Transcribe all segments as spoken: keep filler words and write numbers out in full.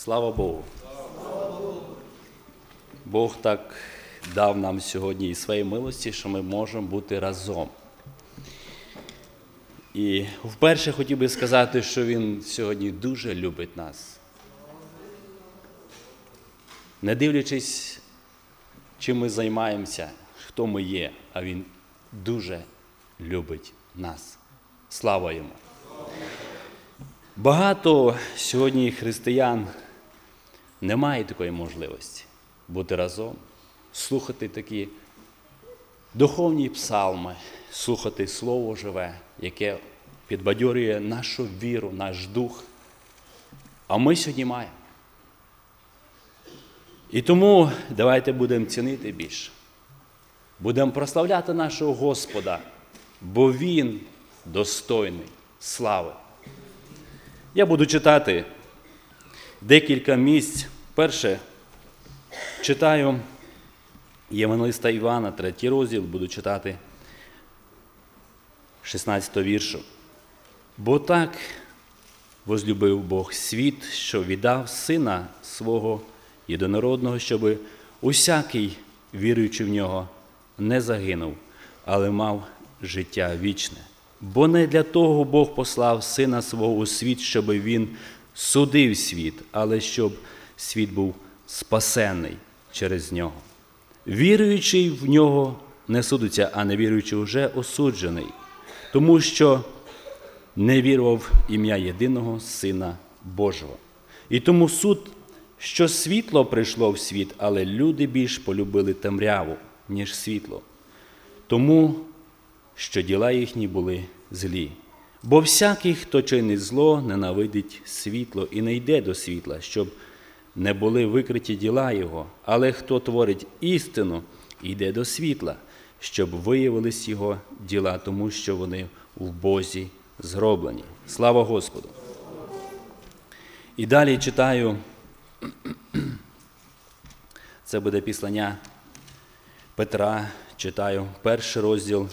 Слава Богу! Бог так дав нам сьогодні і своєї милості, що ми можемо бути разом. І вперше хотів би сказати, що Він сьогодні дуже любить нас. Не дивлячись, чим ми займаємося, хто ми є, а Він дуже любить нас. Слава Йому! Багато сьогодні християн не мають такої можливості бути разом, слухати такі духовні псалми, слухати Слово живе, яке підбадьорює нашу віру, наш дух. А ми сьогодні маємо. І тому давайте будемо цінити більше. Будемо прославляти нашого Господа, бо Він достойний слави. Я буду читати декілька місць. Перше, читаю Євангелиста Івана, третій розділ, буду читати шістнадцятого віршу. «Бо так возлюбив Бог світ, що віддав Сина Свого єдинородного, щоби усякий, віруючи в Нього, не загинув, але мав життя вічне. Бо не для того Бог послав Сина Свого у світ, щоб Він судив світ, але щоб світ був спасений через Нього. Віруючий в Нього не судиться, а невіруючий вже осуджений, тому що не вірував в ім'я єдиного Сина Божого. І тому суд, що світло прийшло в світ, але люди більш полюбили темряву, ніж світло, тому що діла їхні були злі. Бо всякий, хто чинить зло, ненавидить світло і не йде до світла, щоб не були викриті діла його. Але хто творить істину, йде до світла, щоб виявились його діла, тому що вони в Бозі зроблені». Слава Господу! І далі читаю, це буде післання Петра, читаю перший розділ,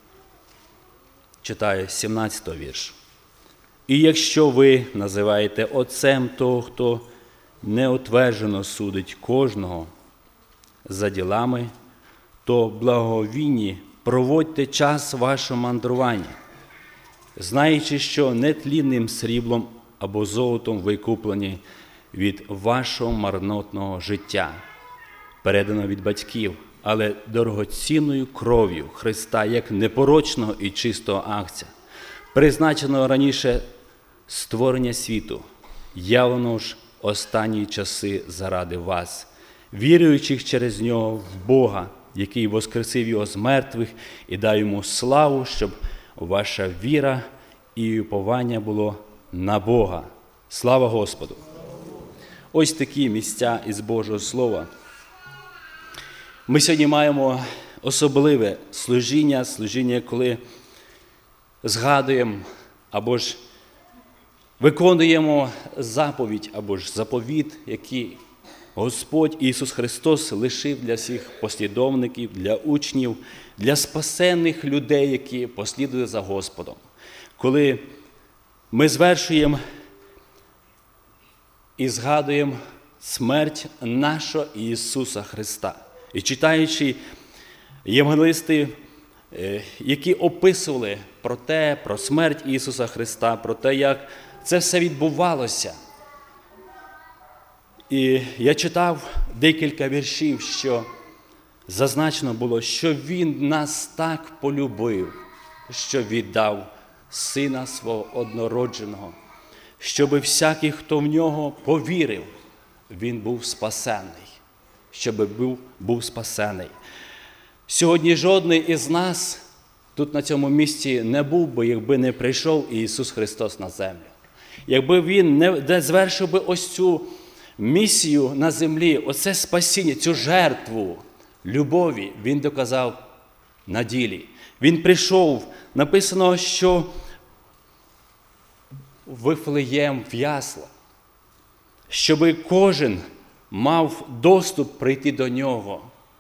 читаю сімнадцятий вірш. «І якщо ви називаєте отцем того, хто неотверджено судить кожного за ділами, то благовійні проводьте час вашого мандрування, знаючи, що нетлінним сріблом або золотом ви куплені від вашого марнотного життя, передано від батьків, але дорогоцінною кров'ю Христа, як непорочного і чистого агця, призначеного раніше створення світу, явленого ж останні часи заради вас, віруючих через Нього в Бога, який воскресив Його з мертвих і дав Йому славу, щоб ваша віра і уповання було на Бога». Слава Господу! Ось такі місця із Божого Слова. Ми сьогодні маємо особливе служіння, служіння, коли згадуємо або ж виконуємо заповідь, або ж заповіт, який Господь Ісус Христос лишив для всіх послідовників, для учнів, для спасенних людей, які послідують за Господом. Коли ми звершуємо і згадуємо смерть нашого Ісуса Христа. І читаючи євангелисти, які описували про те, про смерть Ісуса Христа, про те, як це все відбувалося. І я читав декілька віршів, що зазначено було, що Він нас так полюбив, що віддав Сина Свого однородженого, щоби всякий, хто в Нього повірив, він був спасений. Щоби був, був спасений. Сьогодні жодний із нас тут на цьому місці не був би, якби не прийшов Ісус Христос на землю. Якби Він не звершив би ось цю місію на землі, оце спасіння, цю жертву любові, Він доказав на ділі. Він прийшов, написано, що в Вифлеєм, в ясла, щоби кожен мав доступ прийти до Нього.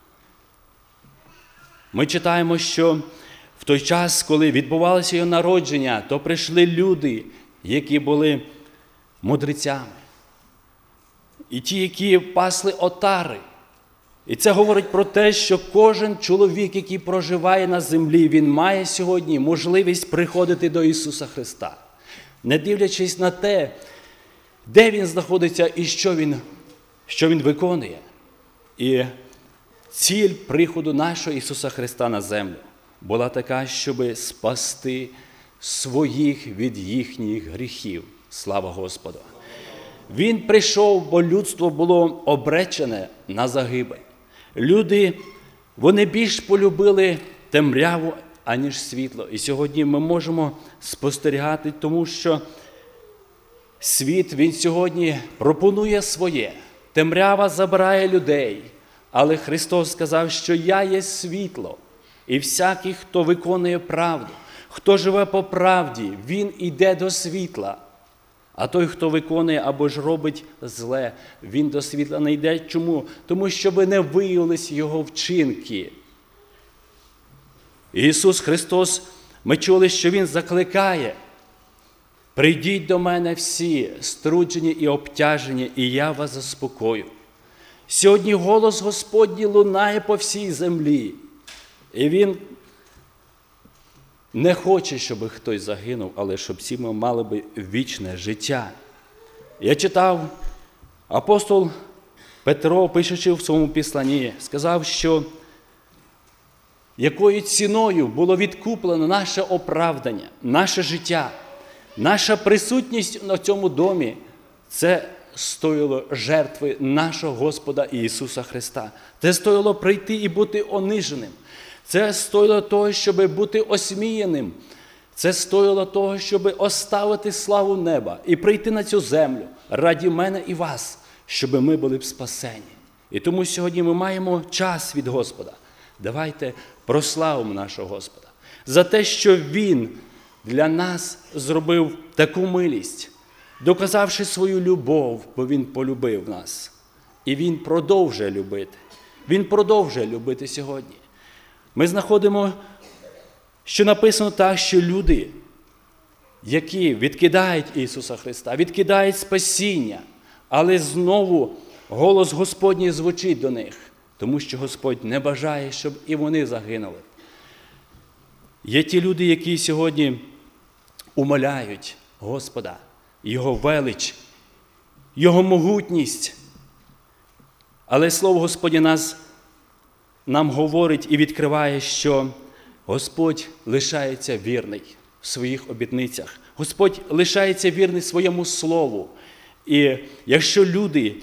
Ми читаємо, що в той час, коли відбувалося Його народження, то прийшли люди, які були мудрецями. і ті, які пасли отари. І це говорить про те, що кожен чоловік, який проживає на землі, він має сьогодні можливість приходити до Ісуса Христа, не дивлячись на те, де Він знаходиться і що Він, що він виконує. І ціль приходу нашого Ісуса Христа на землю була така, щоб спасти своїх від їхніх гріхів. Слава Господу! Він прийшов, бо людство було обречене на загибель. Люди, вони більш полюбили темряву, аніж світло. І сьогодні ми можемо спостерігати, тому що світ, він сьогодні пропонує своє. Темрява забирає людей, але Христос сказав, що я є світло. І всякий, хто виконує правду, хто живе по правді, він іде до світла. А той, хто виконує або ж робить зле, він до світла не йде. Чому? Тому, щоб не виявились його вчинки. Ісус Христос, ми чули, що Він закликає: «Прийдіть до мене всі, струджені і обтяжені, і я вас заспокою». Сьогодні голос Господній лунає по всій землі. І Він не хоче, щоб хтось загинув, але щоб всі ми мали би вічне життя. Я читав, апостол Петро, пишучи в своєму післанні, сказав, що якою ціною було відкуплено наше оправдання, наше життя, наша присутність на цьому домі, це стоїло жертви нашого Господа Ісуса Христа. Це стоїло прийти і бути ониженим. Це стоїло того, щоб бути осміяним. Це стоїло того, щоб оставити славу неба і прийти на цю землю раді мене і вас, щоб ми були б спасені. І тому сьогодні ми маємо час від Господа. Давайте прославимо нашого Господа за те, що Він для нас зробив таку милість, доказавши свою любов, бо Він полюбив нас. І Він продовжує любити. Він продовжує любити сьогодні. Ми знаходимо, що написано так, що люди, які відкидають Ісуса Христа, відкидають спасіння, але знову голос Господній звучить до них, тому що Господь не бажає, щоб і вони загинули. Є ті люди, які сьогодні умоляють Господа, Його велич, Його могутність, але Слово Господнє нас нам говорить і відкриває, що Господь лишається вірний в своїх обітницях. Господь лишається вірний своєму Слову. І якщо люди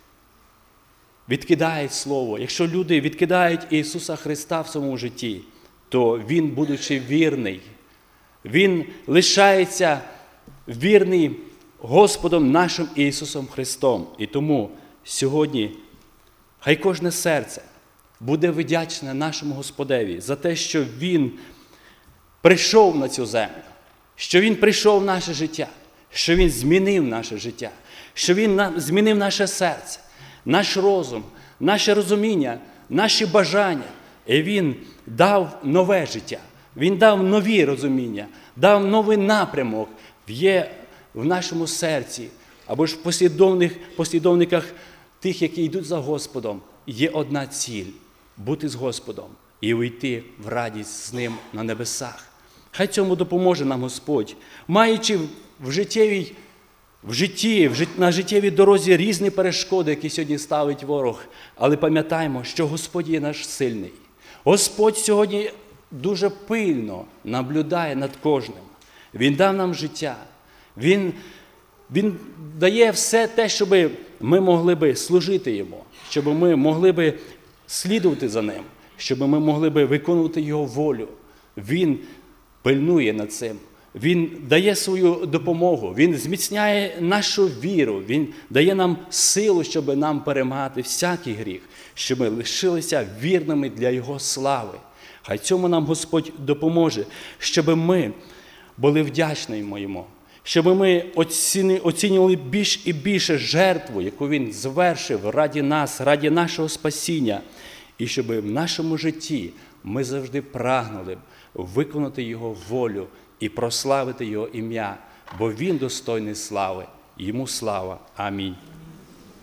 відкидають Слово, якщо люди відкидають Ісуса Христа в своєму житті, то Він, будучи вірний, Він лишається вірний Господом нашим Ісусом Христом. І тому сьогодні хай кожне серце буде вдячне нашому Господеві за те, що Він прийшов на цю землю, що Він прийшов в наше життя, що Він змінив наше життя, що Він змінив наше серце, наш розум, наше розуміння, наші бажання. І Він дав нове життя, Він дав нові розуміння, дав новий напрямок є в нашому серці, або ж в послідовних, послідовниках тих, які йдуть за Господом, є одна ціль – бути з Господом і увійти в радість з Ним на небесах. Хай цьому допоможе нам Господь, маючи в життєвій, в житті, в жит... на життєвій дорозі різні перешкоди, які сьогодні ставить ворог, але пам'ятаємо, що Господь є наш сильний. Господь сьогодні дуже пильно наблюдає над кожним. Він дав нам життя. Він, Він дає все те, щоб ми могли би служити Йому, щоб ми могли би слідувати за Ним, щоб ми могли би виконувати Його волю. Він пильнує над цим. Він дає свою допомогу, Він зміцняє нашу віру, Він дає нам силу, щоб нам перемагати всякий гріх, щоб ми лишилися вірними для Його слави. Хай цьому нам Господь допоможе, щоб ми були вдячні Йому, щоб ми оцінювали більш і більше жертву, яку Він звершив раді нас, раді нашого спасіння, і щоб в нашому житті ми завжди прагнули виконати Його волю і прославити Його ім'я, бо Він достойний слави. Йому слава. Амінь.